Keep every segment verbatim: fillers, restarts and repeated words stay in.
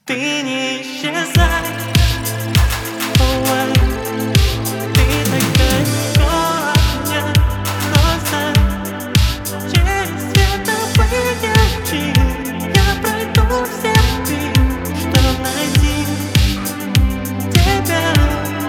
Ты не исчезай, ой, ты так далеко от меня, но знай, через световые ячи я пройду все пути, чтоб найти тебя.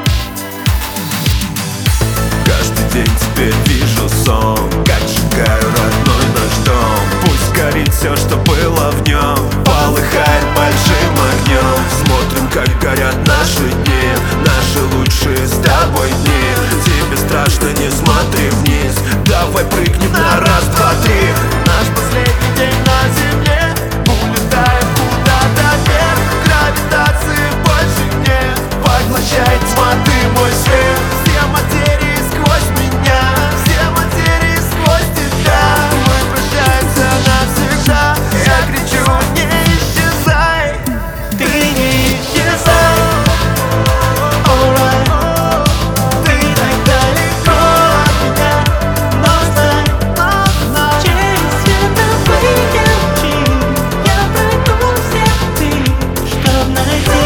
Каждый день теперь вижу сон, как сжигаю родной наш дом. Пусть горит все, что было в нем, полыхает большим огнем. Смотрим, как горят наши дни, наши лучшие с тобой дни. Тебе страшно, не смотри вниз, давай прыгнем на раз, два, три. Наш последний день на земле, улетаем куда-то вверх. Гравитации больше нет, поглощает тьма, ты мой свет. Все материи сквозь меня, все материи сквозь тебя. Мы прощаемся навсегда, я кричу: не исчезай. Ты не исчезай, alright. Ты так далеко от меня, но знай, через световые ячи я пройду все пути, чтоб найти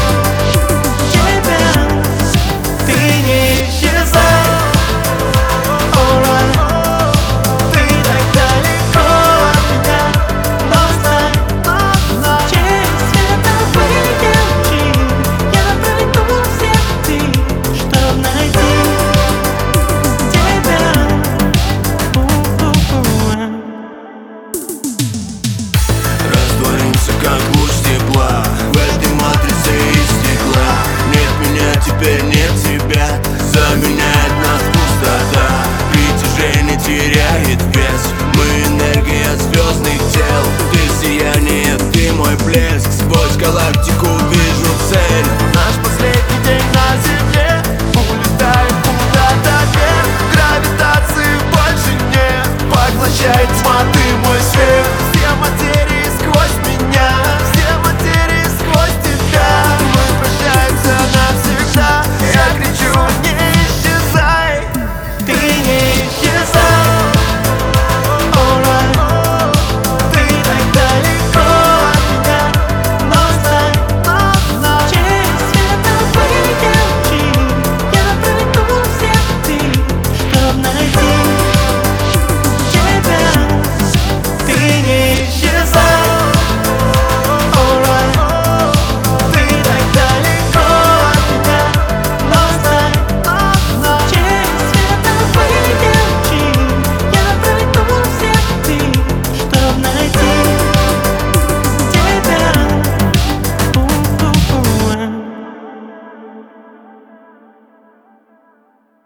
тебя. Ты не исчезай, alright. Ты так далеко от меня, но знай, через световые ячи я пройду все пути, чтоб найти тебя. У-у-у. Растворимся, как луч тепла в этой матрице из стекла. Нет меня, теперь нет тебя, заменяет нас пустота. Притяжение теряет вес, мы энергия звездных тел. Ты сияние, ты мой блеск, сквозь галактику вижу цель. Наш последний день на земле, улетаем куда-то вверх. Гравитации больше нет, поглощает тьма,